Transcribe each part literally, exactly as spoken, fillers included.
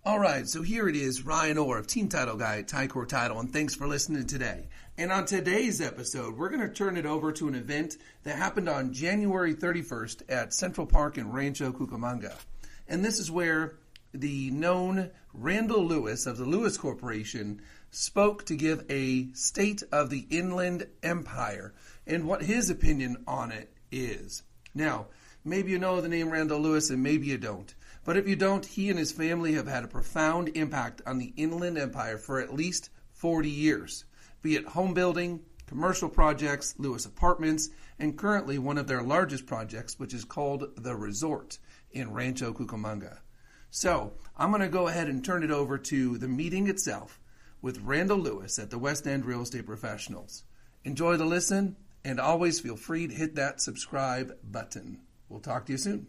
All right, so here it is, Ryan Orr of Team Title Guy at Ticor Title, and thanks for listening today. And on today's episode, we're going to turn it over to an event that happened on January thirty-first at Central Park in Rancho Cucamonga. And this is where the known Randall Lewis of the Lewis Corporation spoke to give a state of the Inland Empire and what his opinion on it is. Now, maybe you know the name Randall Lewis and maybe you don't. But if you don't, he and his family have had a profound impact on the Inland Empire for at least forty years, be it home building, commercial projects, Lewis Apartments, and currently one of their largest projects, which is called The Resort in Rancho Cucamonga. So I'm going to go ahead and turn it over to the meeting itself with Randall Lewis at the West End Real Estate Professionals. Enjoy the listen, and always feel free to hit that subscribe button. We'll talk to you soon.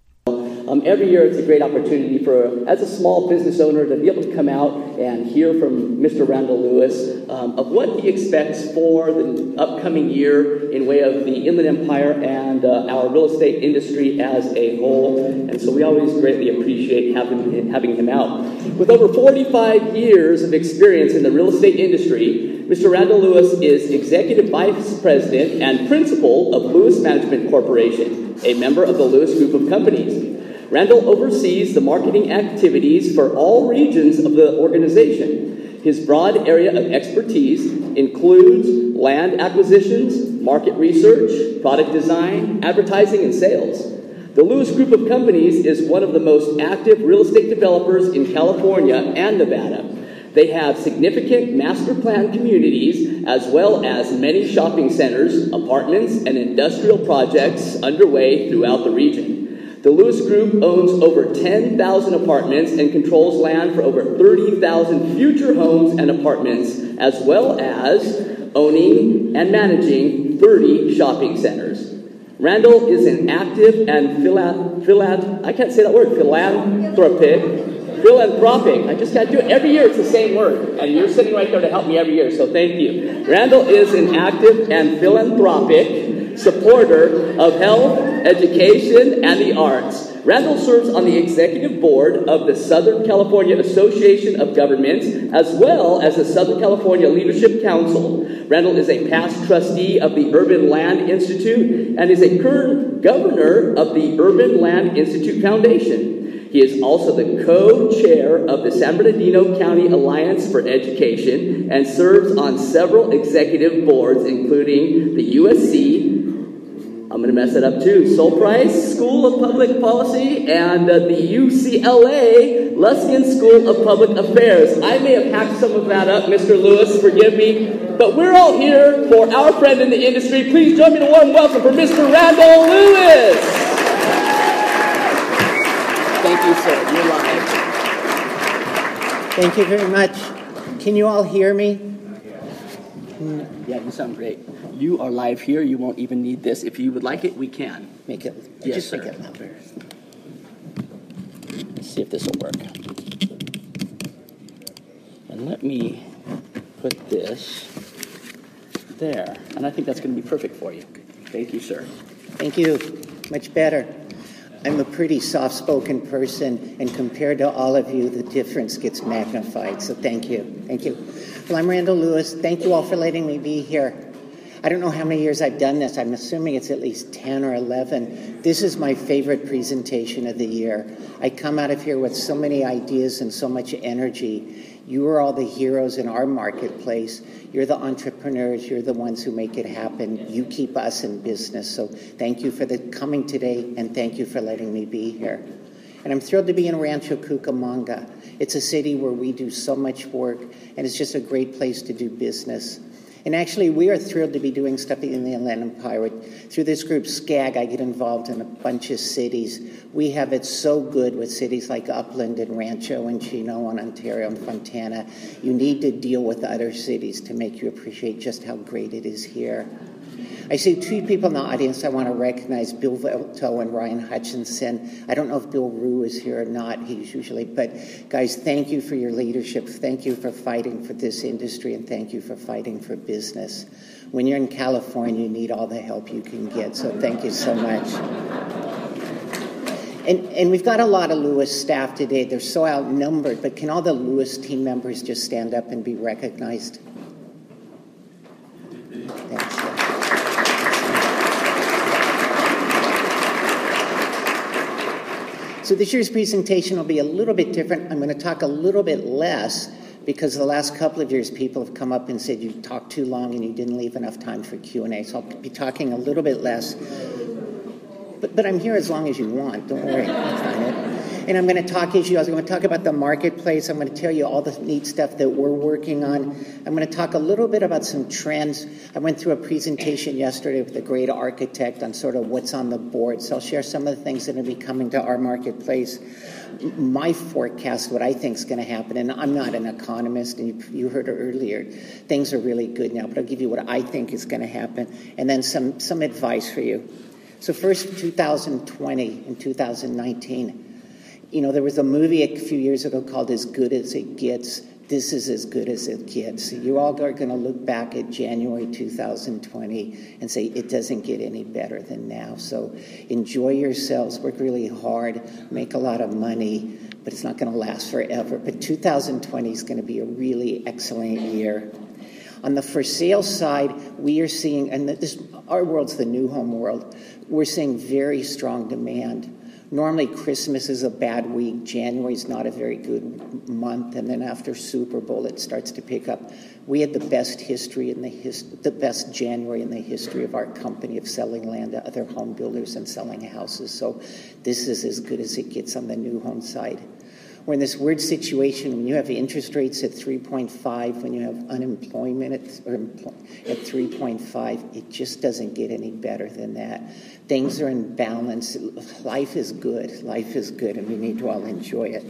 Um, every year it's a great opportunity for, as a small business owner, to be able to come out and hear from Mister Randall Lewis um, of what he expects for the upcoming year in way of the Inland Empire and uh, our real estate industry as a whole. And so we always greatly appreciate having, having him out. With over forty-five years of experience in the real estate industry, Mister Randall Lewis is Executive Vice President and Principal of Lewis Management Corporation, a member of the Lewis Group of Companies. Randall oversees the marketing activities for all regions of the organization. His broad area of expertise includes land acquisitions, market research, product design, advertising, and sales. The Lewis Group of Companies is one of the most active real estate developers in California and Nevada. They have significant master plan communities as well as many shopping centers, apartments, and industrial projects underway throughout the region. The Lewis Group owns over ten thousand apartments and controls land for over thirty thousand future homes and apartments, as well as owning and managing thirty shopping centers. Randall is an active and phila- phila- I can't say that word, philanthropic, philanthropic. I just can't do it. Every year it's the same word, and you're sitting right there to help me every year, so thank you. Randall is an active and philanthropic supporter of health, education, and the arts. Randall serves on the executive board of the Southern California Association of Governments, as well as the Southern California Leadership Council. Randall is a past trustee of the Urban Land Institute and is a current governor of the Urban Land Institute Foundation. He is also the co-chair of the San Bernardino County Alliance for Education and serves on several executive boards, including the U S C, I'm going to mess it up too, Sol Price School of Public Policy, and uh, the U C L A Luskin School of Public Affairs. I may have hacked some of that up, Mister Lewis, forgive me. But we're all here for our friend in the industry. Please join me in a warm welcome for Mister Randall Lewis. Thank you, sir. You're live. Thank you very much. Can you all hear me? Yeah, you sound great. You are live here. You won't even need this. If you would like it, we can. Make it. Yes, just sir. make it louder. Let's see if this will work. And let me put this there. And I think that's going to be perfect for you. Thank you, sir. Thank you. Much better. I'm a pretty soft-spoken person, and compared to all of you, the difference gets magnified. So thank you. Thank you. Well, I'm Randall Lewis. Thank you all for letting me be here. I don't know how many years I've done this. I'm assuming it's at least ten or eleven. This is my favorite presentation of the year. I come out of here with so many ideas and so much energy. You are all the heroes in our marketplace. You're the entrepreneurs. You're the ones who make it happen. You keep us in business. So thank you for the coming today, and thank you for letting me be here. And I'm thrilled to be in Rancho Cucamonga. It's a city where we do so much work, and it's just a great place to do business. And actually, we are thrilled to be doing stuff in the Inland Empire. Through this group, SCAG, I get involved in a bunch of cities. We have it so good with cities like Upland and Rancho and Chino and Ontario and Fontana. You need to deal with other cities to make you appreciate just how great it is here. I see two people in the audience I want to recognize, Bill Velto and Ryan Hutchinson. I don't know if Bill Rue is here or not. He's usually, but guys, thank you for your leadership. Thank you for fighting for this industry, and thank you for fighting for business. When you're in California, you need all the help you can get, so thank you so much. And, and we've got a lot of Lewis staff today. They're so outnumbered, but can all the Lewis team members just stand up and be recognized? Thanks. So this year's presentation will be a little bit different. I'm going to talk a little bit less because the last couple of years people have come up and said you talked too long and you didn't leave enough time for Q and A. So I'll be talking a little bit less. But, but I'm here as long as you want. Don't worry. And I'm going to talk issues. I'm going to talk about the marketplace. I'm going to tell you all the neat stuff that we're working on. I'm going to talk a little bit about some trends. I went through a presentation yesterday with a great architect on sort of what's on the board. So I'll share some of the things that are be coming to our marketplace. My forecast, what I think is going to happen, and I'm not an economist, and you, you heard it earlier, things are really good now, but I'll give you what I think is going to happen, and then some, some advice for you. So first, two thousand twenty and two thousand nineteen. You know, there was a movie a few years ago called As Good As It Gets. This is as good as it gets. You all are going to look back at January two thousand twenty and say it doesn't get any better than now. So enjoy yourselves, work really hard, make a lot of money, but it's not going to last forever. But two thousand twenty is going to be a really excellent year. On the for sale side, we are seeing, and this, our world's the new home world, we're seeing very strong demand. Normally, Christmas is a bad week. January is not a very good month, and then after Super Bowl, it starts to pick up. We had the best history in the his, the best January in the history of our company of selling land to other home builders and selling houses. So, this is as good as it gets on the new home side. We're in this weird situation when you have interest rates at three point five, when you have unemployment at, or at three point five, it just doesn't get any better than that. Things are in balance. Life is good. Life is good, and we need to all enjoy it.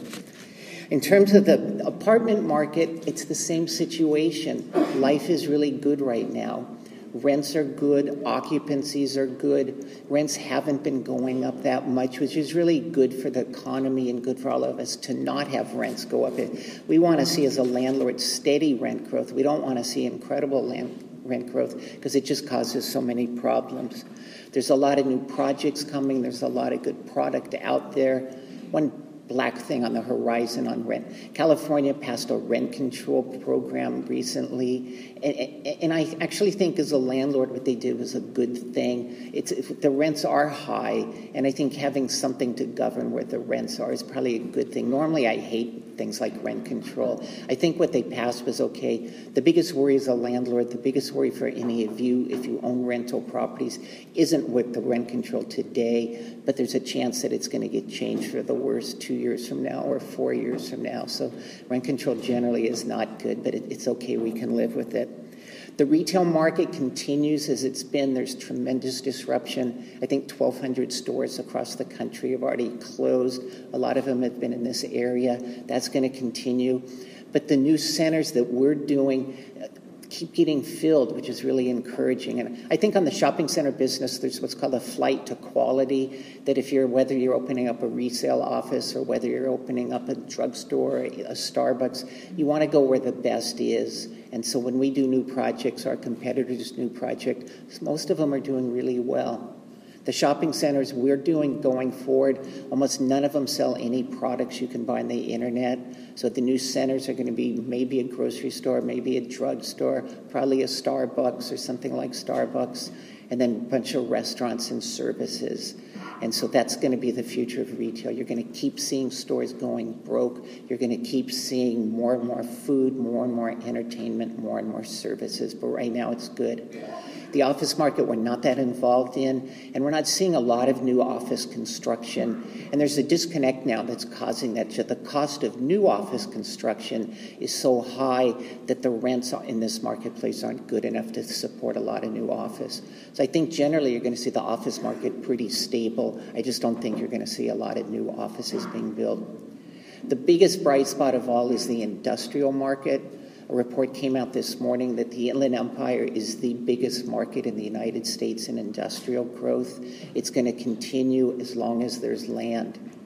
In terms of the apartment market, it's the same situation. Life is really good right now. Rents are good, occupancies are good. Rents haven't been going up that much, which is really good for the economy and good for all of us to not have rents go up. We want to see, as a landlord, steady rent growth. We don't want to see incredible land, rent growth because it just causes so many problems. There's a lot of new projects coming. There's a lot of good product out there. One black thing on the horizon on rent. California passed a rent control program recently, and, and I actually think as a landlord what they did was a good thing. It's, the rents are high, and I think having something to govern where the rents are is probably a good thing. Normally I hate things like rent control. I think what they passed was okay. The biggest worry as a landlord, the biggest worry for any of you if you own rental properties isn't with the rent control today, but there's a chance that it's going to get changed for the worse two years from now or four years from now. So rent control generally is not good, but it, it's okay. We can live with it. The retail market continues as it's been. There's tremendous disruption. I think twelve hundred stores across the country have already closed. A lot of them have been in this area. That's going to continue. But the new centers that we're doing keep getting filled, which is really encouraging. And I think on the shopping center business, there's what's called a flight to quality, that if you're, whether you're opening up a resale office or whether you're opening up a drugstore, a Starbucks, you want to go where the best is. And so when we do new projects, our competitors' new project, most of them are doing really well. The shopping centers we're doing going forward, almost none of them sell any products you can buy on the internet. So the new centers are going to be maybe a grocery store, maybe a drugstore, probably a Starbucks or something like Starbucks, and then a bunch of restaurants and services. And so that's going to be the future of retail. You're going to keep seeing stores going broke. You're going to keep seeing more and more food, more and more entertainment, more and more services. But right now it's good. The office market we're not that involved in, and we're not seeing a lot of new office construction. And there's a disconnect now that's causing that. The cost of new office construction is so high that the rents in this marketplace aren't good enough to support a lot of new office. So I think generally you're going to see the office market pretty stable. I just don't think you're going to see a lot of new offices being built. The biggest bright spot of all is the industrial market. A report came out this morning that the Inland Empire is the biggest market in the United States in industrial growth. It's going to continue as long as there's land.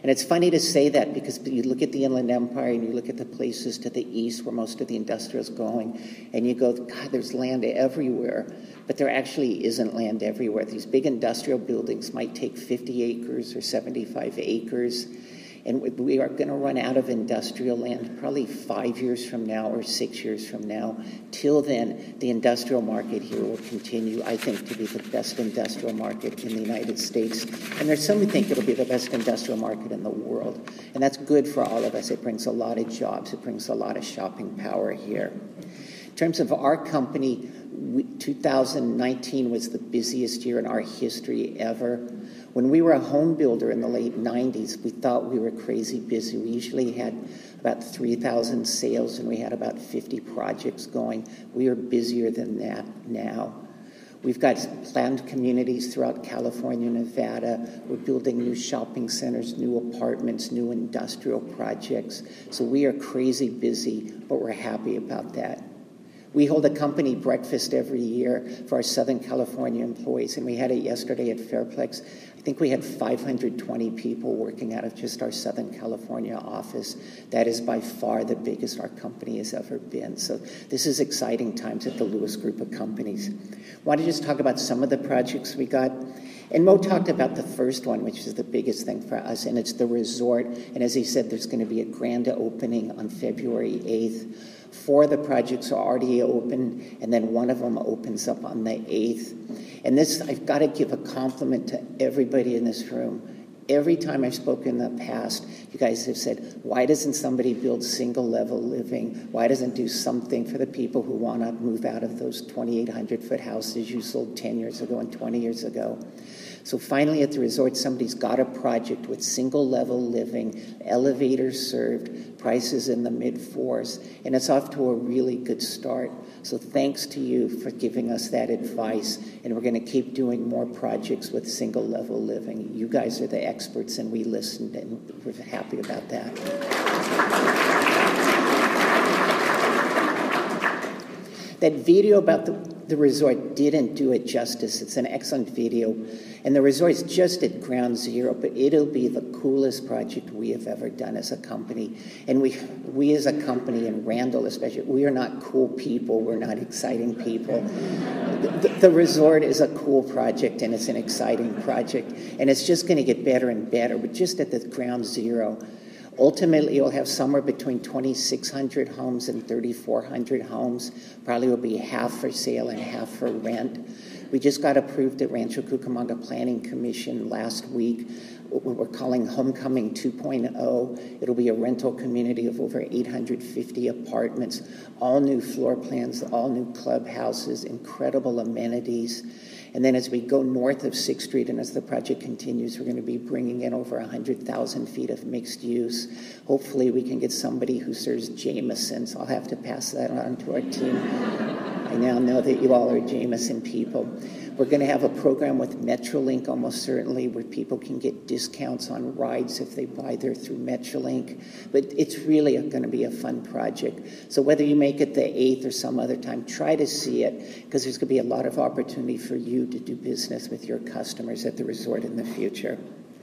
And it's funny to say that because you look at the Inland Empire and you look at the places to the east where most of the industrial is going, and you go, God, there's land everywhere. But there actually isn't land everywhere. These big industrial buildings might take fifty acres or seventy-five acres. And we are going to run out of industrial land probably five years from now or six years from now. Till then, the industrial market here will continue, I think, to be the best industrial market in the United States. And there's some who think it'll be the best industrial market in the world. And that's good for all of us. It brings a lot of jobs. It brings a lot of shopping power here. In terms of our company, we, two thousand nineteen was the busiest year in our history ever. When we were a home builder in the late nineties, we thought we were crazy busy. We usually had about three thousand sales, and we had about fifty projects going. We are busier than that now. We've got planned communities throughout California, Nevada. We're building new shopping centers, new apartments, new industrial projects. So we are crazy busy, but we're happy about that. We hold a company breakfast every year for our Southern California employees, and we had it yesterday at Fairplex. I think we had five hundred twenty people working out of just our Southern California office. That is by far the biggest our company has ever been. So this is exciting times at the Lewis Group of Companies. I want to just talk about some of the projects we got. And Mo talked about the first one, which is the biggest thing for us, and it's the resort. And as he said, there's going to be a grand opening on February eighth. Four of the projects are already open, and then one of them opens up on the eighth. And this, I've got to give a compliment to everybody in this room. Every time I've spoken in the past, you guys have said, why doesn't somebody build single-level living? Why doesn't do something for the people who want to move out of those twenty-eight hundred foot houses you sold ten years ago and twenty years ago? So finally at the resort, somebody's got a project with single-level living, elevators served, prices in the mid-fours, and it's off to a really good start. So thanks to you for giving us that advice, and we're going to keep doing more projects with single-level living. You guys are the experts, and we listened, and we're happy about that. That video about the, the resort didn't do it justice. It's an excellent video. And the resort's just at ground zero, but it'll be the coolest project we have ever done as a company. And we, we as a company, and Randall especially, we are not cool people. We're not exciting people. The, the, the resort is a cool project, and it's an exciting project. And it's just going to get better and better, but just at the ground zero. Ultimately, you'll have somewhere between twenty-six hundred homes and thirty-four hundred homes. Probably will be half for sale and half for rent. We just got approved at Rancho Cucamonga Planning Commission last week. What we're calling Homecoming two point oh. It'll be a rental community of over eight hundred fifty apartments, all new floor plans, all new clubhouses, incredible amenities. And then as we go north of sixth Street and as the project continues, we're going to be bringing in over one hundred thousand feet of mixed use. Hopefully we can get somebody who serves Jameson's. I'll have to pass that on to our team. I now know that you all are Jameson people. We're going to have a program with Metrolink almost certainly where people can get discounts on rides if they buy there through Metrolink. But it's really going to be a fun project. So whether you make it the eighth or some other time, try to see it because there's going to be a lot of opportunity for you to do business with your customers at the resort in the future.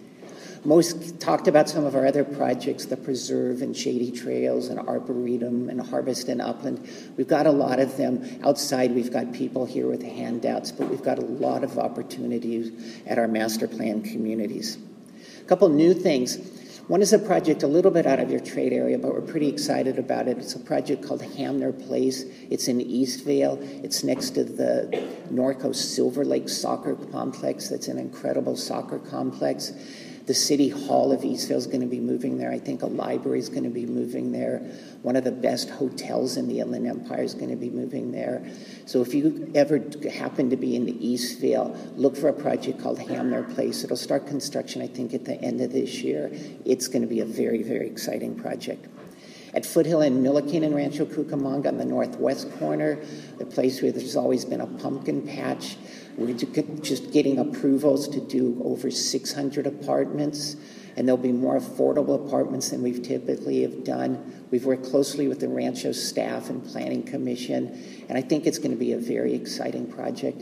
Most talked about some of our other projects, the Preserve and Shady Trails and Arboretum and Harvest and Upland. We've got a lot of them. Outside, we've got people here with handouts, but we've got a lot of opportunities at our master plan communities. A couple new things. One is a project a little bit out of your trade area, but we're pretty excited about it. It's a project called Hamner Place. It's in Eastvale. It's next to the Norco Silver Lake Soccer Complex. That's an incredible soccer complex. The City Hall of Eastvale is going to be moving there. I think a library is going to be moving there. One of the best hotels in the Inland Empire is going to be moving there. So if you ever happen to be in the Eastvale, look for a project called Hamner Place. It'll start construction, I think, at the end of this year. It's going to be a very, very exciting project. At Foothill and Milliken and Rancho Cucamonga on the northwest corner, the place where there's always been a pumpkin patch, we're just getting approvals to do over six hundred apartments, and there'll be more affordable apartments than we've typically have done. We've worked closely with the Rancho staff and Planning Commission, and I think it's going to be a very exciting project.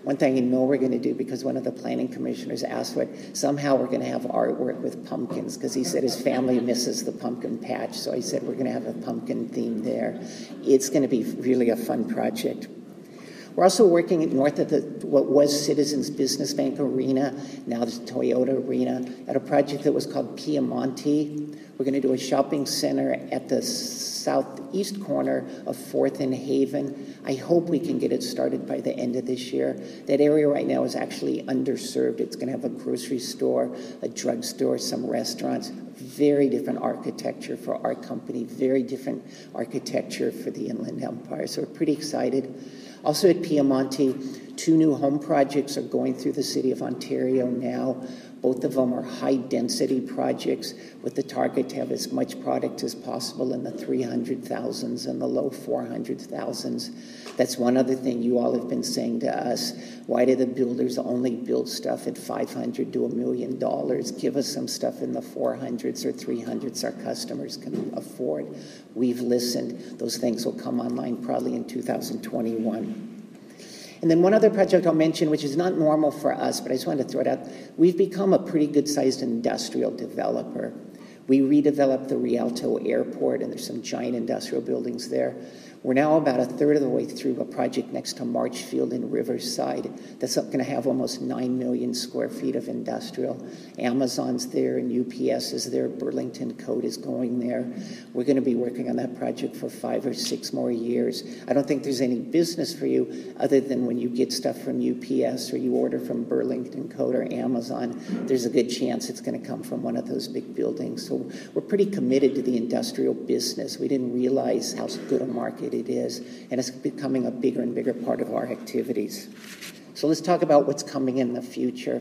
One thing I know we're going to do, because one of the planning commissioners asked for it, somehow we're going to have artwork with pumpkins, because he said his family misses the pumpkin patch. So I said we're going to have a pumpkin theme there. It's going to be really a fun project. We're also working north of the, what was Citizens Business Bank Arena, now there's Toyota Arena, at a project that was called Piemonte. We're going to do a shopping center at the southeast corner of fourth and Haven. I hope we can get it started by the end of this year. That area right now is actually underserved. It's going to have a grocery store, a drugstore, some restaurants. Very different architecture for our company, very different architecture for the Inland Empire. So we're pretty excited. Also at Piemonte, two new home projects are going through the city of Ontario now. Both of them are high-density projects with the target to have as much product as possible in the three hundred thousands and the low four hundred thousands. That's one other thing you all have been saying to us. Why do the builders only build stuff at five hundred to a million dollars? Give us some stuff in the four hundreds or three hundreds our customers can afford. We've listened. Those things will come online probably in two thousand twenty-one. And then one other project I'll mention, which is not normal for us, but I just wanted to throw it out. We've become a pretty good-sized industrial developer. We redeveloped the Rialto Airport, and there's some giant industrial buildings there. We're now about a third of the way through a project next to Marchfield in Riverside that's going to have almost nine million square feet of industrial. Amazon's there and U P S is there. Burlington Coat is going there. We're going to be working on that project for five or six more years. I don't think there's any business for you other than when you get stuff from U P S or you order from Burlington Coat or Amazon, there's a good chance it's going to come from one of those big buildings. So we're pretty committed to the industrial business. We didn't realize how good a market it is, and it's becoming a bigger and bigger part of our activities. So let's talk about what's coming in the future.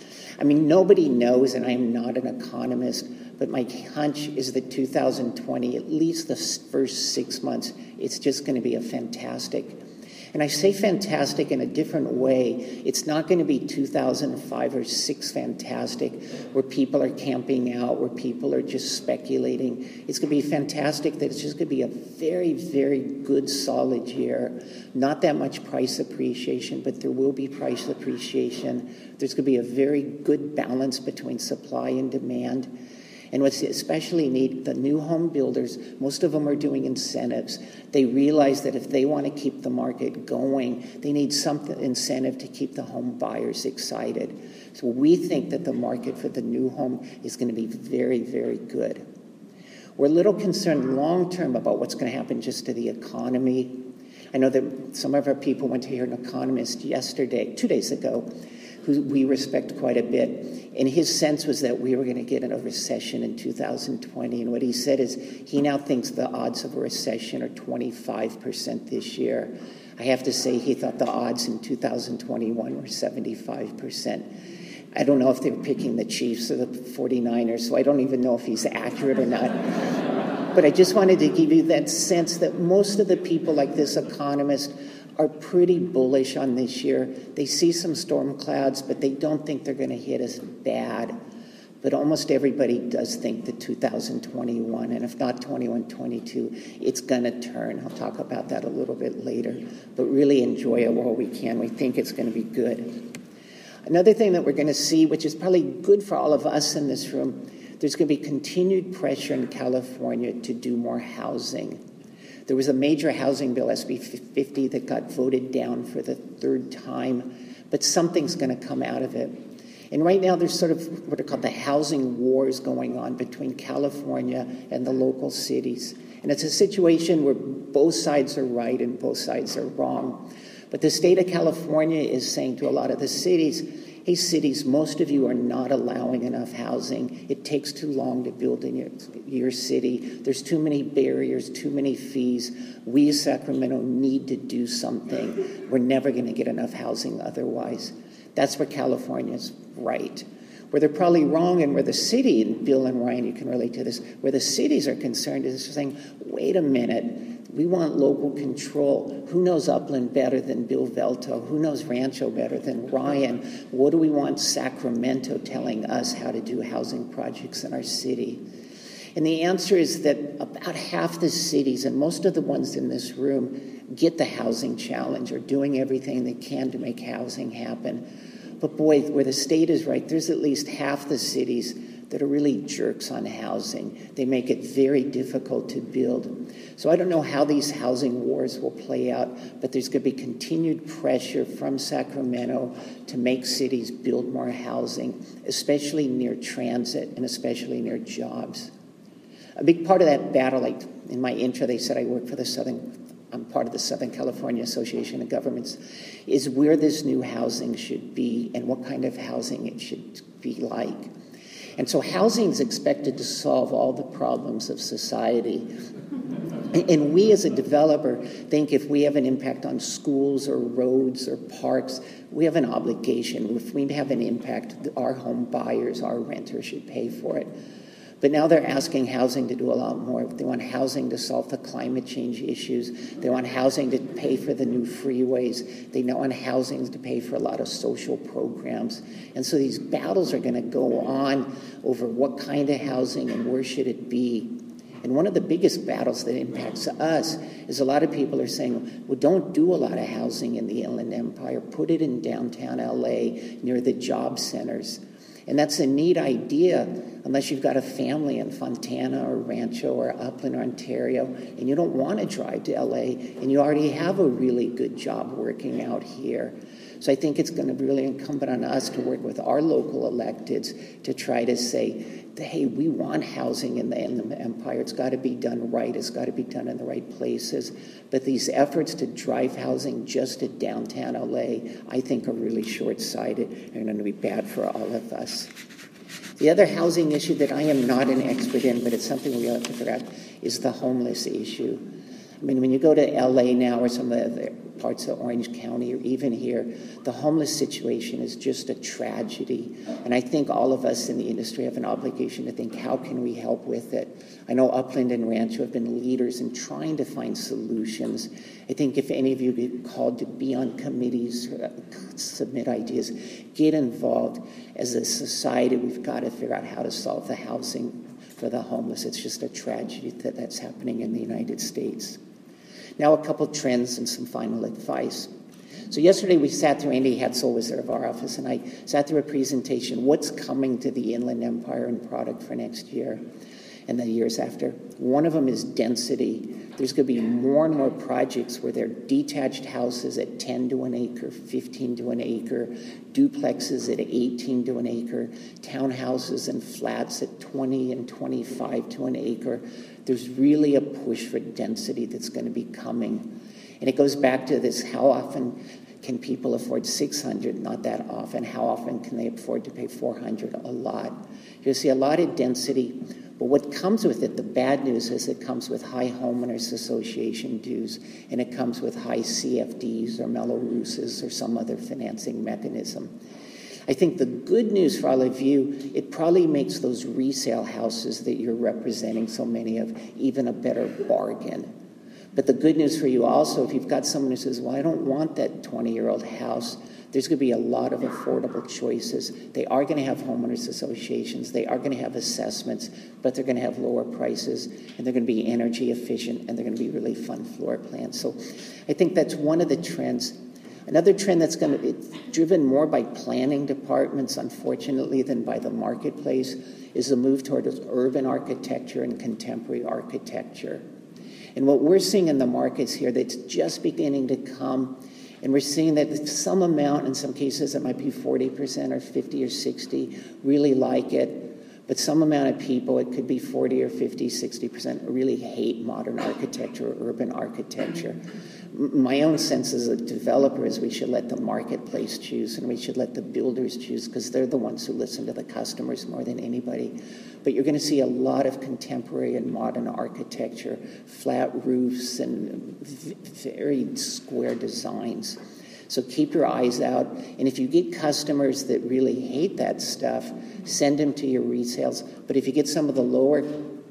I mean, nobody knows, and I'm not an economist, but my hunch is that two thousand twenty, at least the first six months, it's just going to be a fantastic. And I say fantastic in a different way. It's not going to be two thousand five or six fantastic, where people are camping out, where people are just speculating. It's going to be fantastic that it's just going to be a very, very good, solid year. Not that much price appreciation, but there will be price appreciation. There's going to be a very good balance between supply and demand. And what's especially neat, the new home builders, most of them are doing incentives. They realize that if they want to keep the market going, they need some incentive to keep the home buyers excited. So we think that the market for the new home is going to be very, very good. We're a little concerned long-term about what's going to happen just to the economy. I know that some of our people went to hear an economist yesterday, two days ago, who we respect quite a bit. And his sense was that we were going to get in a recession in two thousand twenty. And what he said is he now thinks the odds of a recession are twenty-five percent this year. I have to say he thought the odds in two thousand twenty-one were seventy-five percent. I don't know if they were picking the Chiefs or the forty-niners, so I don't even know if he's accurate or not. But I just wanted to give you that sense that most of the people like this economist are pretty bullish on this year. They see some storm clouds, but they don't think they're going to hit us bad. But almost everybody does think that two thousand twenty-one, and if not twenty-one, twenty-two, it's going to turn. I'll talk about that a little bit later. But really enjoy it while we can. We think it's going to be good. Another thing that we're going to see, which is probably good for all of us in this room, there's going to be continued pressure in California to do more housing. There was a major housing bill, S B fifty, that got voted down for the third time, but something's going to come out of it. And right now there's sort of what are called the housing wars going on between California and the local cities. And it's a situation where both sides are right and both sides are wrong. But the state of California is saying to a lot of the cities, hey, cities, most of you are not allowing enough housing. It takes too long to build in your, your city. There's too many barriers, too many fees. We as Sacramento need to do something. We're never going to get enough housing otherwise. That's where California's right. Where they're probably wrong and where the city, and Bill and Ryan, you can relate to this, where the cities are concerned is saying, wait a minute, we want local control. Who knows Upland better than Bill Velto? Who knows Rancho better than Ryan? What do we want Sacramento telling us how to do housing projects in our city? And the answer is that about half the cities, and most of the ones in this room, get the housing challenge, are doing everything they can to make housing happen. But boy, where the state is right, there's at least half the cities that are really jerks on housing. They make it very difficult to build. So I don't know how these housing wars will play out, but there's going to be continued pressure from Sacramento to make cities build more housing, especially near transit and especially near jobs. A big part of that battle, like in my intro, they said I work for the Southern, I'm part of the Southern California Association of Governments, is where this new housing should be and what kind of housing it should be like. And so housing is expected to solve all the problems of society. And we as a developer think if we have an impact on schools or roads or parks, we have an obligation. If we have an impact, our home buyers, our renters should pay for it. But now they're asking housing to do a lot more. They want housing to solve the climate change issues. They want housing to pay for the new freeways. They want housing to pay for a lot of social programs. And so these battles are going to go on over what kind of housing and where should it be. And one of the biggest battles that impacts us is a lot of people are saying, well, don't do a lot of housing in the Inland Empire. Put it in downtown L A near the job centers. And that's a neat idea unless you've got a family in Fontana or Rancho or Upland or Ontario and you don't want to drive to L A and you already have a really good job working out here. So I think it's going to be really incumbent on us to work with our local electeds to try to say, hey, we want housing in the Inland Empire. It's got to be done right. It's got to be done in the right places. But these efforts to drive housing just to downtown L A, I think, are really short-sighted and are going to be bad for all of us. The other housing issue that I am not an expert in, but it's something we ought to figure out, is the homeless issue. I mean, when you go to L A now or some of the other parts of Orange County or even here, the homeless situation is just a tragedy. And I think all of us in the industry have an obligation to think, how can we help with it? I know Upland and Rancho have been leaders in trying to find solutions. I think if any of you get called to be on committees, uh, submit ideas, get involved. As a society, we've got to figure out how to solve the housing for the homeless. It's just a tragedy that that's happening in the United States. Now a couple trends and some final advice. So yesterday we sat through, Andy Hetzel was there of our office, and I sat through a presentation, what's coming to the Inland Empire and product for next year and the years after. One of them is density. There's going to be more and more projects where there are detached houses at ten to an acre, fifteen to an acre, duplexes at eighteen to an acre, townhouses and flats at twenty and twenty-five to an acre. There's really a push for density that's going to be coming. And it goes back to this, how often can people afford six hundred? Not that often. How often can they afford to pay four hundred? A lot. You'll see a lot of density. But what comes with it, the bad news is it comes with high homeowners association dues, and it comes with high C F Ds or Mello-Rooses or some other financing mechanism. I think the good news for all of you, it probably makes those resale houses that you're representing so many of even a better bargain. But the good news for you also, if you've got someone who says, well, I don't want that twenty-year-old house, there's going to be a lot of affordable choices. They are going to have homeowners associations. They are going to have assessments, but they're going to have lower prices, and they're going to be energy efficient, and they're going to be really fun floor plans. So I think that's one of the trends. Another trend that's going to be driven more by planning departments, unfortunately, than by the marketplace is the move towards urban architecture and contemporary architecture. And what we're seeing in the markets here that's just beginning to come, and we're seeing that some amount, in some cases it might be forty percent or fifty or sixty, really like it. But some amount of people, it could be forty or fifty, sixty percent, really hate modern architecture or urban architecture. My own sense as a developer is we should let the marketplace choose and we should let the builders choose because they're the ones who listen to the customers more than anybody. But you're going to see a lot of contemporary and modern architecture, flat roofs and very square designs. So keep your eyes out. And if you get customers that really hate that stuff, send them to your resales. But if you get some of the lower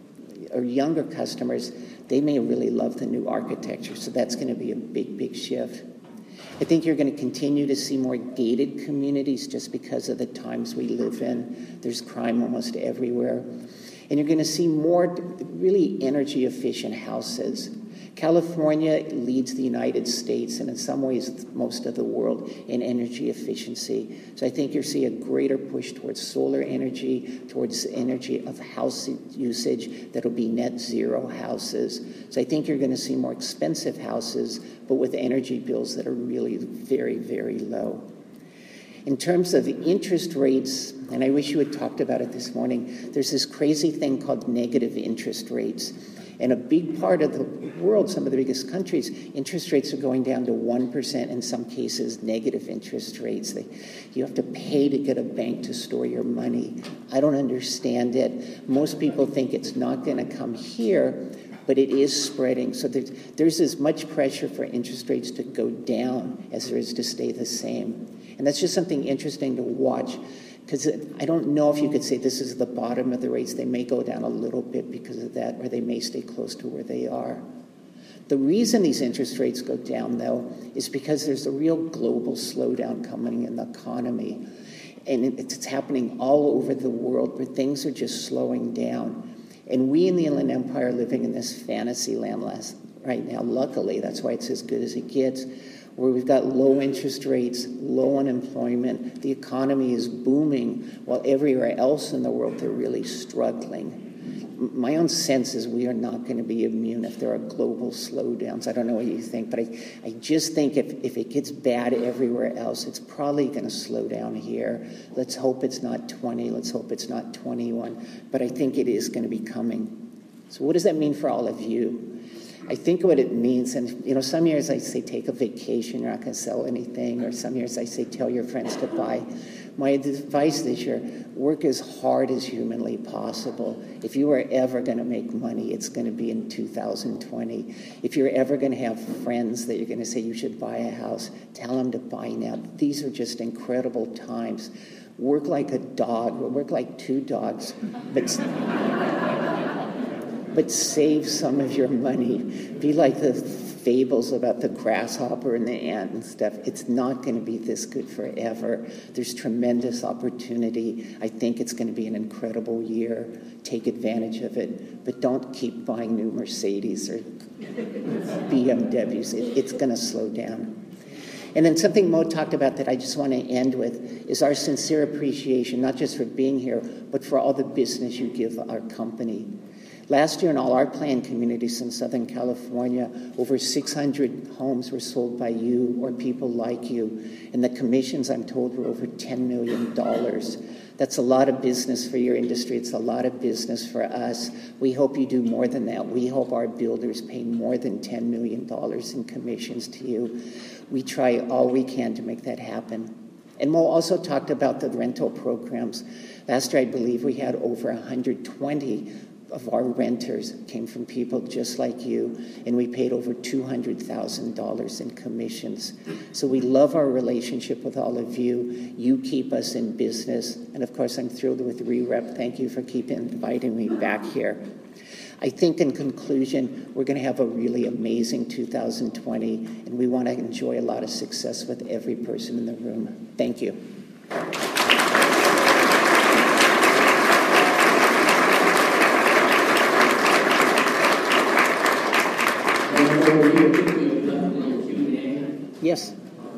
or younger customers, they may really love the new architecture. So that's going to be a big, big shift. I think you're going to continue to see more gated communities just because of the times we live in. There's crime almost everywhere. And you're going to see more really energy efficient houses. California leads the United States and in some ways most of the world in energy efficiency. So I think you'll see a greater push towards solar energy, towards energy of house usage that'll be net zero houses. So I think you're going to see more expensive houses, but with energy bills that are really very, very low. In terms of interest rates, and I wish you had talked about it this morning, there's this crazy thing called negative interest rates. In a big part of the world, some of the biggest countries, interest rates are going down to one percent, in some cases negative interest rates. They, you have to pay to get a bank to store your money. I don't understand it. Most people think it's not going to come here, but it is spreading. So there's, there's as much pressure for interest rates to go down as there is to stay the same. And that's just something interesting to watch, because I don't know if you could say this is the bottom of the rates. They may go down a little bit because of that, or they may stay close to where they are. The reason these interest rates go down, though, is because there's a real global slowdown coming in the economy. And it's happening all over the world where things are just slowing down. And we in the Inland Empire are living in this fantasy land last, right now. Luckily, that's why it's as good as it gets, where we've got low interest rates, low unemployment, the economy is booming, while everywhere else in the world they're really struggling. My own sense is we are not going to be immune if there are global slowdowns. I don't know what you think, but I, I just think if, if it gets bad everywhere else, it's probably going to slow down here. Let's hope it's not twenty, let's hope it's not twenty-one, but I think it is going to be coming. So what does that mean for all of you? I think what it means, and you know, some years I say take a vacation, you're not going to sell anything, or some years I say tell your friends to buy. My advice this year, work as hard as humanly possible. If you are ever going to make money, it's going to be in two thousand twenty. If you're ever going to have friends that you're going to say you should buy a house, tell them to buy now. These are just incredible times. Work like a dog, work like two dogs, but... But save some of your money. Be like the fables about the grasshopper and the ant and stuff. It's not going to be this good forever. There's tremendous opportunity. I think it's going to be an incredible year. Take advantage of it. But don't keep buying new Mercedes or B M Ws. It, it's going to slow down. And then something Mo talked about that I just want to end with is our sincere appreciation, not just for being here, but for all the business you give our company. Last year in all our planned communities in Southern California, over six hundred homes were sold by you or people like you. And the commissions, I'm told, were over ten million dollars. That's a lot of business for your industry. It's a lot of business for us. We hope you do more than that. We hope our builders pay more than ten million dollars in commissions to you. We try all we can to make that happen. And Mo also talked about the rental programs. Last year, I believe we had over one hundred twenty of our renters came from people just like you, and we paid over two hundred thousand dollars in commissions. So we love our relationship with all of you. You keep us in business. And of course, I'm thrilled with REREP. Thank you for keeping inviting me back here. I think in conclusion, we're going to have a really amazing two thousand twenty, and we want to enjoy a lot of success with every person in the room. Thank you. Yes.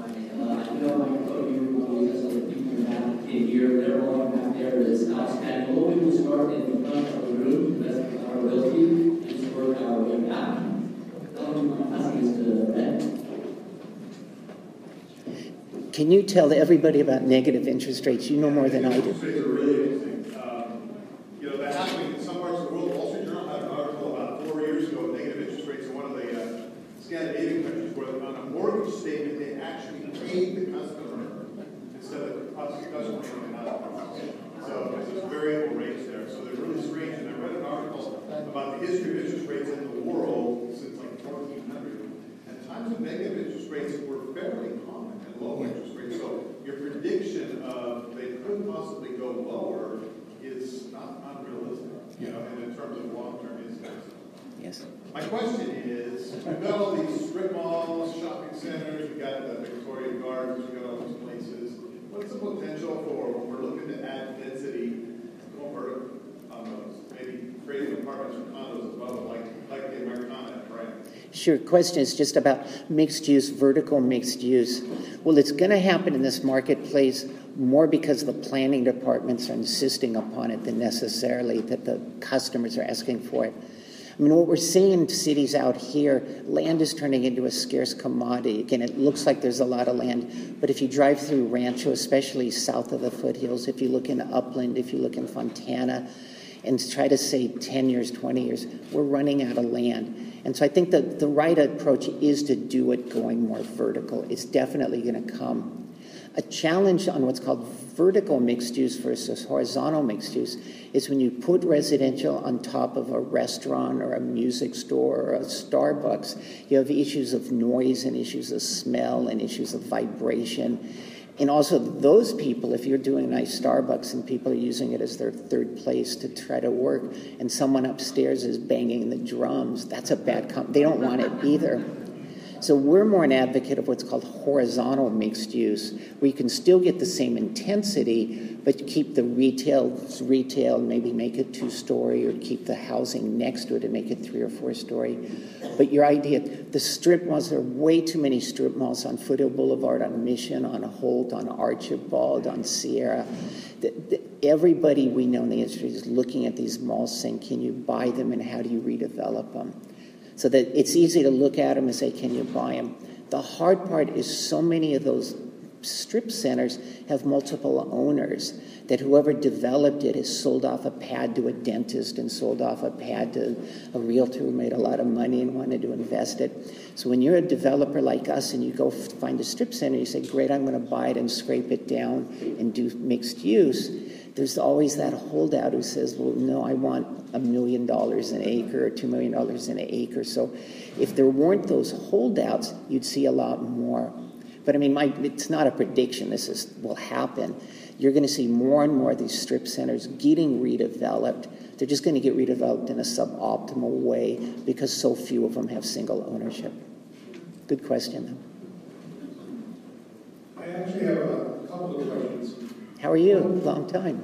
Can you tell everybody about negative interest rates? You know more than I do. Interest rates are really interesting. Um, you know, that's happening in some parts of the world. Wall Street Journal had an article about four years ago, negative interest rates in one of the uh, Scandinavian countries, where on a mortgage statement they actually paid the customer instead of the customer paying the customer. So there's variable rates there. So they're really strange. And I read an article about the history of interest rates in the world since like fourteen hundred. And times of negative interest rates were fairly common and low interest rates. So your prediction of they could possibly go lower is not unrealistic, you know, and in terms of long-term insights. Yes. My question is, we've got all these strip malls, shopping centers, we've got the Victoria Gardens, we've got all these places. What's the potential for when we're looking to add density, go vertical on those? Maybe apartments or condos above, like, like the Americana, right? Sure. Question is just about mixed use, vertical mixed use. Well, it's going to happen in this marketplace more because the planning departments are insisting upon it than necessarily that the customers are asking for it. I mean, what we're seeing in cities out here, land is turning into a scarce commodity. Again, it looks like there's a lot of land, but if you drive through Rancho, especially south of the foothills, if you look in Upland, if you look in Fontana, and try to say ten years, twenty years, we're running out of land. And so I think that the right approach is to do it going more vertical. It's definitely going to come. A challenge on what's called vertical mixed use versus horizontal mixed use is when you put residential on top of a restaurant or a music store or a Starbucks, you have issues of noise and issues of smell and issues of vibration. And also those people, if you're doing a nice Starbucks and people are using it as their third place to try to work and someone upstairs is banging the drums, that's a bad comp. They don't want it either. So we're more an advocate of what's called horizontal mixed use, where you can still get the same intensity, but keep the retail retail, maybe make it two-story, or keep the housing next to it and make it three or four-story. But your idea, the strip malls, there are way too many strip malls on Foothill Boulevard, on Mission, on Holt, on Archibald, on Sierra. The, the, everybody we know in the industry is looking at these malls saying, can you buy them and how do you redevelop them? So that it's easy to look at them and say, can you buy them? The hard part is so many of those strip centers have multiple owners, that whoever developed it has sold off a pad to a dentist and sold off a pad to a realtor who made a lot of money and wanted to invest it. So when you're a developer like us and you go find a strip center, you say, great, I'm going to buy it and scrape it down and do mixed use. There's always that holdout who says, well, no, I want a million dollars an acre or two million dollars an acre. So if there weren't those holdouts, you'd see a lot more. But I mean, my, it's not a prediction. This is will happen. You're going to see more and more of these strip centers getting redeveloped. They're just going to get redeveloped in a suboptimal way because so few of them have single ownership. Good question, though. I actually have a couple of questions. How are you? Long time.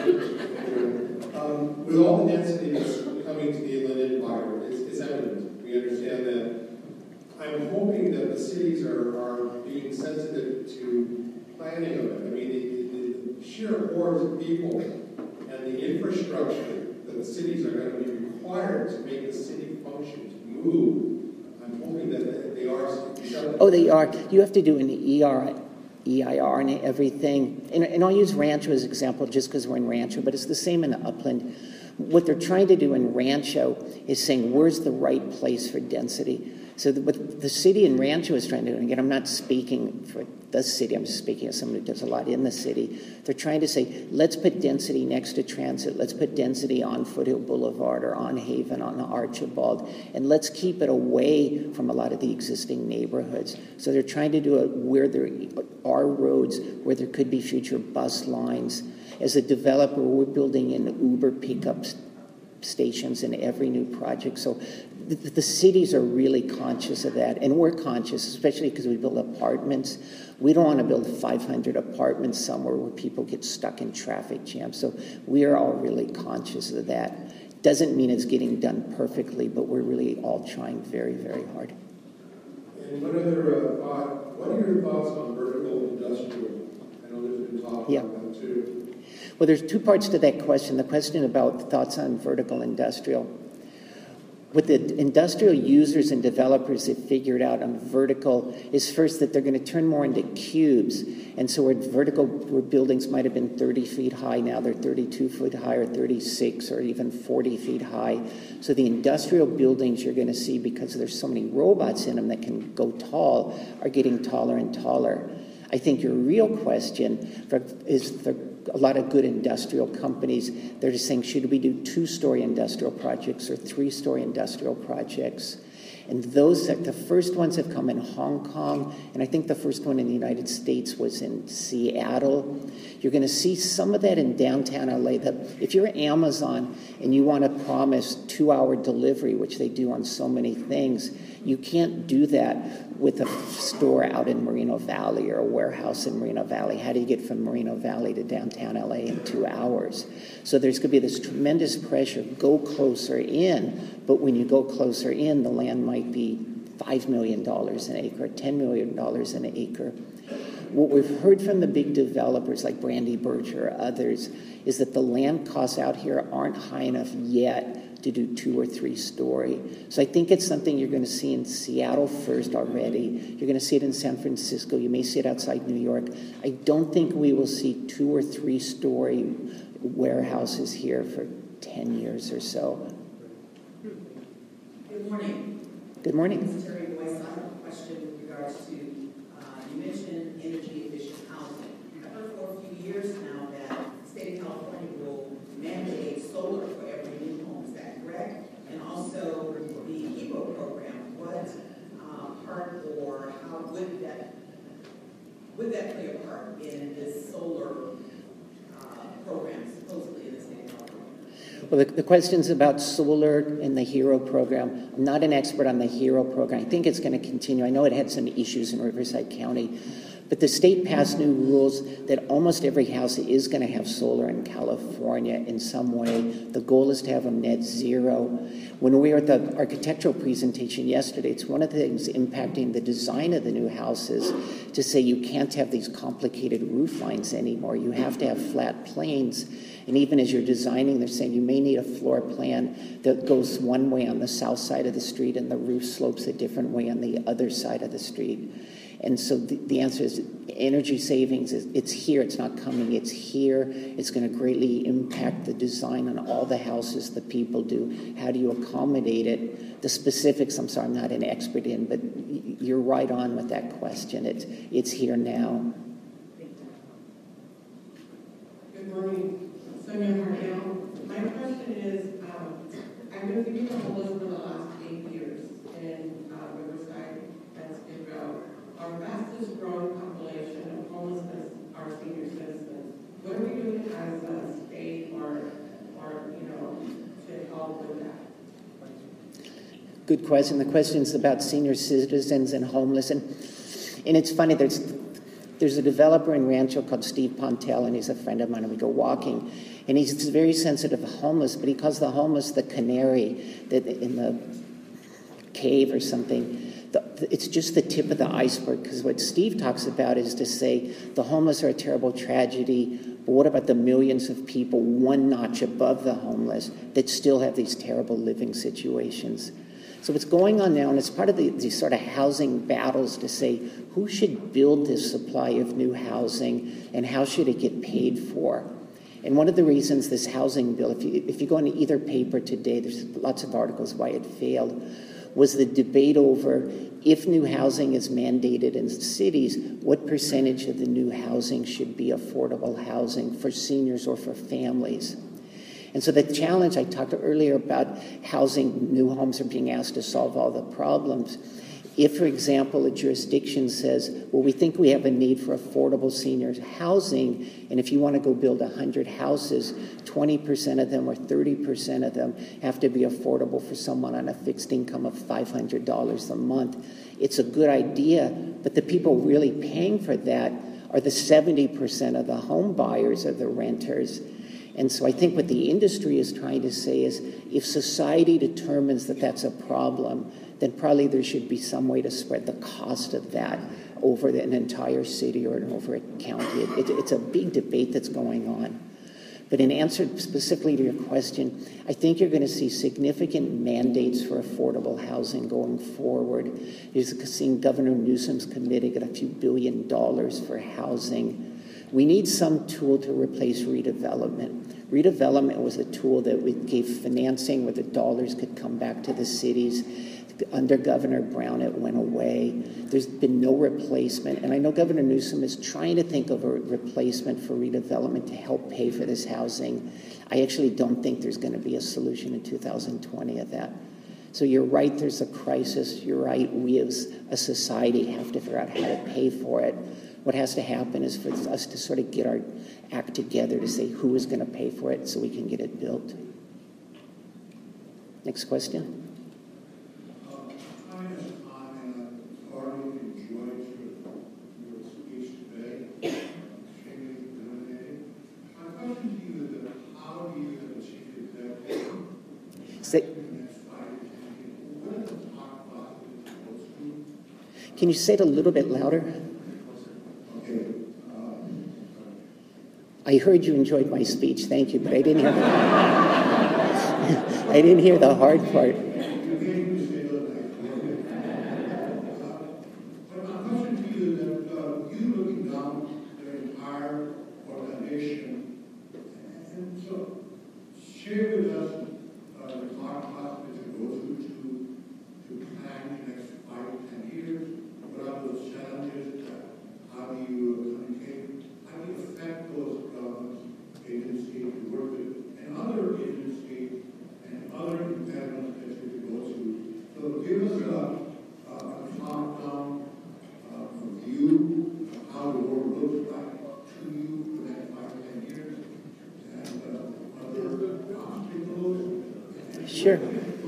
Um, with all the densities coming to the inland empire, it's, it's evident. We understand that. I'm hoping that the cities are, are being sensitive to planning of it. I mean, the, the, the sheer hordes of people and the infrastructure that the cities are going to be required to make the city function, to move. I'm hoping that they are. Oh, they are. You have to do an E R. E I R and everything. And, and I'll use Rancho as an example just because we're in Rancho, but it's the same in Upland. What they're trying to do in Rancho is saying, where's the right place for density? So the, what the city in Rancho is trying to do, and again, I'm not speaking for the city, I'm just speaking as someone who does a lot in the city. They're trying to say, let's put density next to transit. Let's put density on Foothill Boulevard or on Haven, on Archibald, and let's keep it away from a lot of the existing neighborhoods. So they're trying to do it where there are roads, where there could be future bus lines. As a developer, we're building in Uber pickup stations in every new project. So the, the cities are really conscious of that, and we're conscious, especially because we build apartments. We don't want to build five hundred apartments somewhere where people get stuck in traffic jams. So we are all really conscious of that. Doesn't mean it's getting done perfectly, but we're really all trying very, very hard. And one other uh, thought, what are your thoughts on vertical industrial? I know there's been talk yeah. about that too. Well, there's two parts to that question. The question about thoughts on vertical industrial. What the industrial users and developers have figured out on vertical is first that they're going to turn more into cubes. And so where vertical where buildings might have been thirty feet high, now they're thirty-two foot high or thirty-six or even forty feet high. So the industrial buildings you're going to see, because there's so many robots in them that can go tall, are getting taller and taller. I think your real question for, is for a lot of good industrial companies, they're just saying, should we do two-story industrial projects or three-story industrial projects? And those, the first ones have come in Hong Kong, and I think the first one in the United States was in Seattle. You're going to see some of that in downtown L A. That if you're Amazon and you want to promise two-hour delivery, which they do on so many things, you can't do that with a store out in Moreno Valley or a warehouse in Moreno Valley. How do you get from Moreno Valley to downtown L A in two hours? So there's going to be this tremendous pressure. Go closer in, but when you go closer in, the land might be five million dollars an acre, ten million dollars an acre. What we've heard from the big developers like Brandy Burch or others is that the land costs out here aren't high enough yet to do two or three story. So I think it's something you're going to see in Seattle first already. You're going to see it in San Francisco. You may see it outside New York. I don't think we will see two or three story warehouses here for ten years or so. Good morning. Good morning. This is Terry Boyce. I have a question in regards to, uh, you mentioned energy efficient housing. I've heard for a few years now that the state of California will mandate solar for every new home. Is that correct? And also the HERO program. What uh, part or how would that would that play a part in this solar uh, program supposedly in the state of California? Well, the, the questions about solar and the HERO program, I'm not an expert on the HERO program. I think it's going to continue. I know it had some issues in Riverside County, but the state passed new rules that almost every house is going to have solar in California in some way. The goal is to have them net zero. When we were at the architectural presentation yesterday, it's one of the things impacting the design of the new houses to say you can't have these complicated roof lines anymore. You have to have flat planes. And even as you're designing, they're saying you may need a floor plan that goes one way on the south side of the street and the roof slopes a different way on the other side of the street. And so the, the answer is energy savings. Is, it's here. It's not coming. It's here. It's going to greatly impact the design on all the houses that people do. How do you accommodate it? The specifics, I'm sorry, I'm not an expert in, but you're right on with that question. It's, it's here now. Good morning. Sonia Marnell. My question is, um, I've been thinking of homeless for the last eight years in uh, Riverside and Skid Row. Our fastest growing population of homelessness are senior citizens. What are we doing as a state or, or you know, to help with that? Good question. The question is about senior citizens and homeless. And, and it's funny, there's, there's a developer in Rancho called Steve Pontel, and he's a friend of mine, and we go walking. And he's very sensitive to homeless, but he calls the homeless the canary that in the cave or something. The, it's just the tip of the iceberg, because what Steve talks about is to say the homeless are a terrible tragedy, but what about the millions of people one notch above the homeless that still have these terrible living situations? So what's going on now, and it's part of the, these sort of housing battles to say who should build this supply of new housing and how should it get paid for? And one of the reasons this housing bill, if you, if you go into either paper today, there's lots of articles why it failed, was the debate over if new housing is mandated in cities, what percentage of the new housing should be affordable housing for seniors or for families? And so the challenge I talked earlier about housing, new homes are being asked to solve all the problems. If, for example, a jurisdiction says, well, we think we have a need for affordable seniors housing, and if you want to go build one hundred houses, twenty percent of them or thirty percent of them have to be affordable for someone on a fixed income of five hundred dollars a month. It's a good idea, but the people really paying for that are the seventy percent of the home buyers or the renters. And so I think what the industry is trying to say is if society determines that that's a problem, then probably there should be some way to spread the cost of that over an entire city or over a county. It, it, it's a big debate that's going on. But in answer specifically to your question, I think you're going to see significant mandates for affordable housing going forward. You're seeing Governor Newsom's committing a few billion dollars for housing. We need some tool to replace redevelopment. Redevelopment was a tool that we gave financing where the dollars could come back to the cities. Under Governor Brown, it went away. There's been no replacement. And I know Governor Newsom is trying to think of a replacement for redevelopment to help pay for this housing. I actually don't think there's going to be a solution in two thousand twenty of that. So you're right, there's a crisis. You're right, we as a society have to figure out how to pay for it. What has to happen is for us to sort of get our act together to say who is going to pay for it so we can get it built. Next question. Say, can you say it a little bit louder? I heard you enjoyed my speech, thank you, but I didn't hear the, I didn't hear the hard part. Share with us uh, the thought process that goes through to, to plan the next five, ten years. What are those challenges? Uh, how do you communicate? How do you affect those governments, agencies you work with, and other agencies and other impediments that you can go through? So give us a, a, a top-down uh, view of how the world looks like to you for the next five, ten years. And uh, other Sure.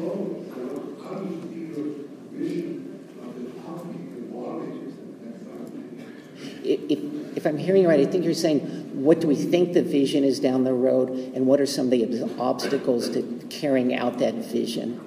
If, if I'm hearing right, I think you're saying, what do we think the vision is down the road, and what are some of the obstacles to carrying out that vision?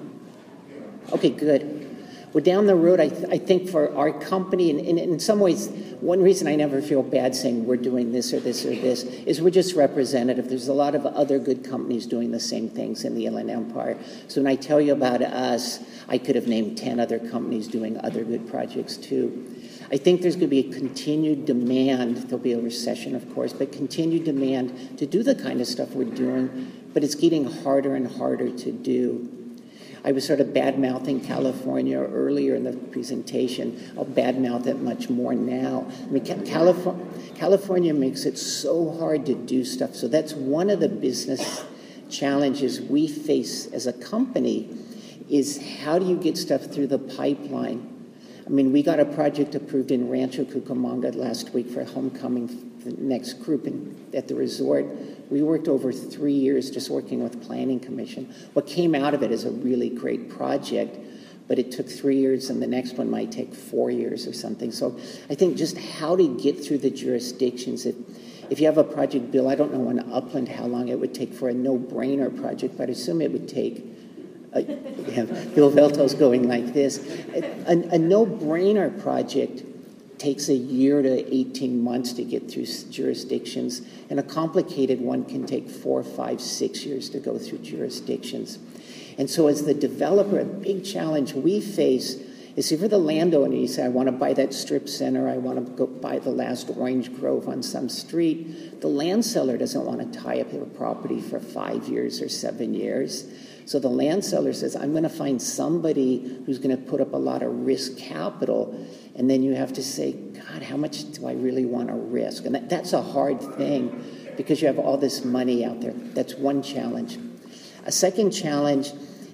Okay, good. Well, down the road, I, th- I think for our company, and, and in some ways, one reason I never feel bad saying we're doing this or this or this is we're just representative. There's a lot of other good companies doing the same things in the Inland Empire. So when I tell you about us, I could have named ten other companies doing other good projects too. I think there's going to be a continued demand. There'll be a recession, of course, but continued demand to do the kind of stuff we're doing, but it's getting harder and harder to do. I was sort of bad-mouthing California earlier in the presentation. I'll bad-mouth it much more now. I mean, California, California makes it so hard to do stuff. So that's one of the business challenges we face as a company is how do you get stuff through the pipeline? I mean, we got a project approved in Rancho Cucamonga last week for homecoming for the next group in, at the resort. We worked over three years just working with Planning Commission. What came out of it is a really great project, but it took three years and the next one might take four years or something. So I think just how to get through the jurisdictions. If, if you have a project, Bill, I don't know in Upland how long it would take for a no-brainer project, but I assume it would take Uh, yeah, Bill Velto's going like this. A, a no-brainer project takes a year to eighteen months to get through jurisdictions, and a complicated one can take four, five, six years to go through jurisdictions. And so as the developer, a big challenge we face is if you're the landowner, you say, I want to buy that strip center, I want to go buy the last orange grove on some street. The land seller doesn't want to tie up their property for five years or seven years. So the land seller says, I'm going to find somebody who's going to put up a lot of risk capital. And then you have to say, God, how much do I really want to risk? And that, that's a hard thing because you have all this money out there. That's one challenge. A second challenge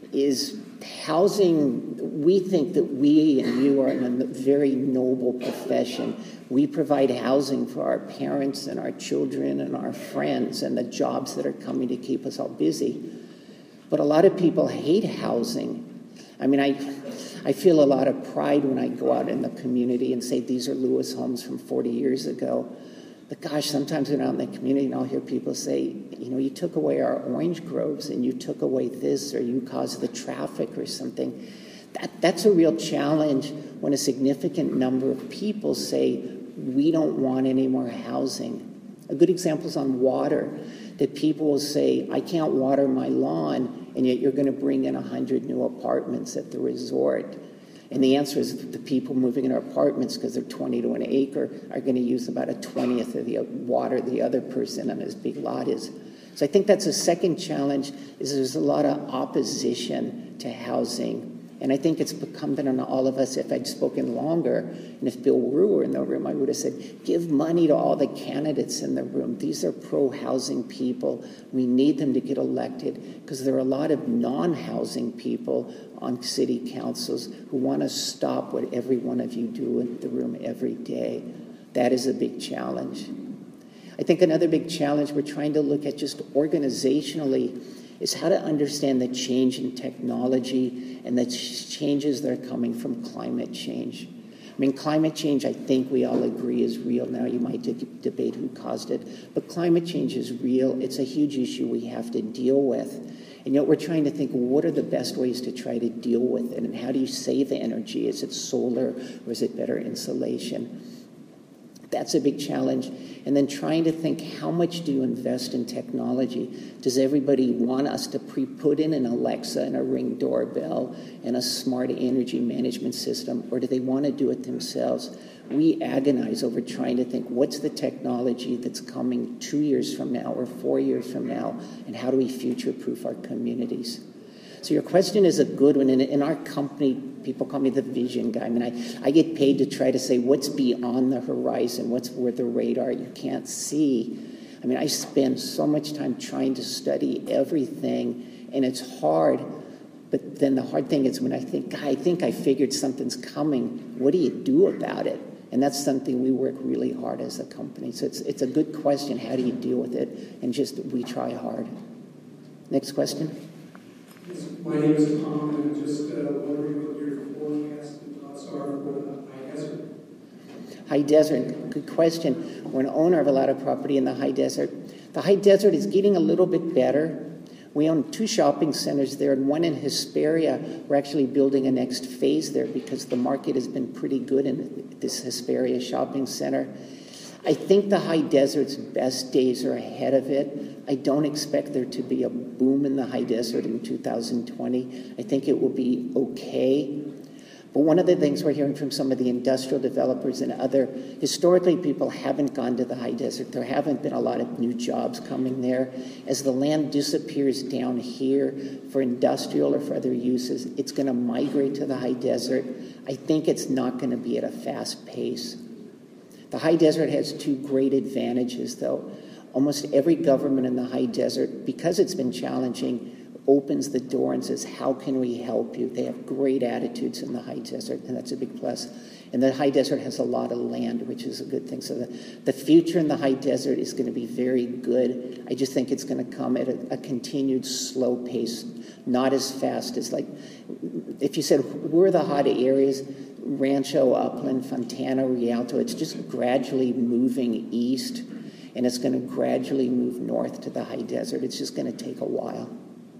is housing. We think that we and you are in a very noble profession. We provide housing for our parents and our children and our friends and the jobs that are coming to keep us all busy. But a lot of people hate housing. I mean, I I feel a lot of pride when I go out in the community and say, these are Lewis homes from forty years ago. But gosh, sometimes when I'm out in the community and I'll hear people say, you know, you took away our orange groves and you took away this or you caused the traffic or something. That That's a real challenge when a significant number of people say, we don't want any more housing. A good example is on water, that people will say, I can't water my lawn, and yet you're going to bring in one hundred new apartments at the resort. And the answer is that the people moving in our apartments, because they're twenty to an acre, are going to use about a twentieth of the water the other person on his big lot is. So I think that's a second challenge, is there's a lot of opposition to housing And I think it's incumbent on all of us. If I'd spoken longer, and if Bill Rue were in the room, I would have said, give money to all the candidates in the room. These are pro-housing people. We need them to get elected because there are a lot of non-housing people on city councils who want to stop what every one of you do in the room every day. That is a big challenge. I think another big challenge we're trying to look at just organizationally is how to understand the change in technology and the ch- changes that are coming from climate change. I mean, climate change, I think we all agree, is real now. You might de- debate who caused it, but climate change is real. It's a huge issue we have to deal with. And yet we're trying to think, what are the best ways to try to deal with it? And how do you save energy? Is it solar or is it better insulation? That's a big challenge. And then trying to think, how much do you invest in technology? Does everybody want us to pre-put in an Alexa and a Ring doorbell and a smart energy management system, or do they want to do it themselves? We agonize over trying to think, what's the technology that's coming two years from now or four years from now, and how do we future-proof our communities? So your question is a good one. In, in our company, people call me the vision guy. I mean, I, I get paid to try to say what's beyond the horizon, what's where the radar you can't see. I mean, I spend so much time trying to study everything, and it's hard. But then the hard thing is when I think, God, I think I figured something's coming. What do you do about it? And that's something we work really hard as a company. So it's it's a good question. How do you deal with it? And just we try hard. Next question. My name is Tom, and I'm just uh, wondering what your forecast and thoughts are for the High Desert. High Desert, good question. We're an owner of a lot of property in the High Desert. The High Desert is getting a little bit better. We own two shopping centers there, and one in Hesperia. We're actually building a next phase there because the market has been pretty good in this Hesperia shopping center. I think the High Desert's best days are ahead of it. I don't expect there to be a boom in the High Desert in two thousand twenty. I think it will be okay. But one of the things we're hearing from some of the industrial developers and other, historically people haven't gone to the High Desert. There haven't been a lot of new jobs coming there. As the land disappears down here for industrial or for other uses, it's going to migrate to the High Desert. I think it's not going to be at a fast pace. The High Desert has two great advantages, though. Almost every government in the High Desert, because it's been challenging, opens the door and says, how can we help you? They have great attitudes in the High Desert, and that's a big plus. And the High Desert has a lot of land, which is a good thing. So the, the future in the High Desert is going to be very good. I just think it's going to come at a, a continued slow pace, not as fast as like, if you said, where are the hot areas? Rancho, Upland, Fontana, Rialto, it's just gradually moving east, and it's going to gradually move north to the High Desert. It's just going to take a while.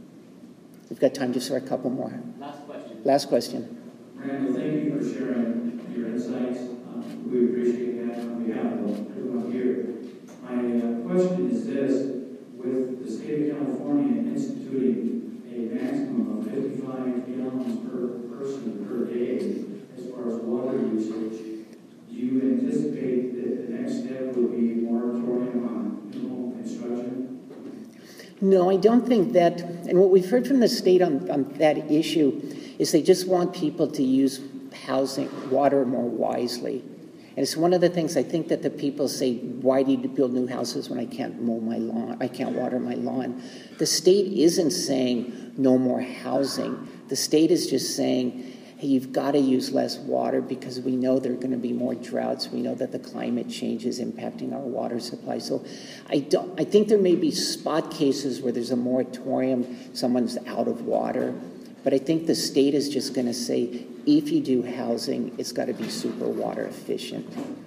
We've got time just for a couple more. Last question. Last question. Randall, thank you for sharing your insights. Um, we appreciate that on behalf of everyone here. My uh, question is this. With the state of California instituting a maximum of fifty-five gallons per person per day as far as water usage, do you anticipate that the next step will be moratorium on new home construction? No, I don't think that, and what we've heard from the state on, on that issue is they just want people to use housing, water more wisely. And it's one of the things I think that the people say, why do you build new houses when I can't mow my lawn, I can't water my lawn? The state isn't saying no more housing. The state is just saying, hey, you've got to use less water because we know there are going to be more droughts. We know that the climate change is impacting our water supply. So I don't. I think there may be spot cases where there's a moratorium, someone's out of water. But I think the state is just going to say, if you do housing, it's got to be super water efficient.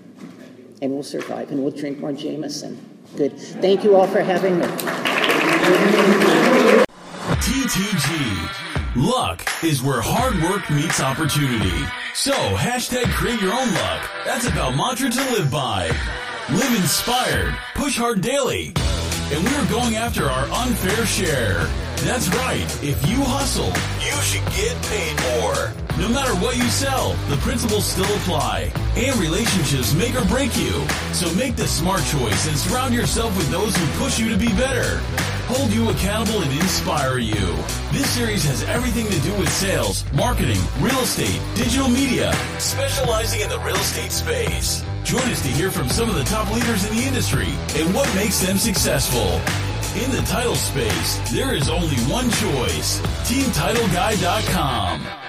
And we'll survive, and we'll drink more Jameson. Good. Thank you all for having me. T T G. Luck is where hard work meets opportunity. So, hashtag create your own luck. That's a Bell mantra to live by. Live inspired. Push hard daily. And we're going after our unfair share. That's right. If you hustle, you should get paid more. No matter what you sell, the principles still apply. And relationships make or break you. So make the smart choice and surround yourself with those who push you to be better. hold you accountable and inspire you. This series has everything to do with sales, marketing, real estate, digital media, specializing in the real estate space. Join us to hear from some of the top leaders in the industry and what makes them successful. In the title space, there is only one choice, team title guy dot com.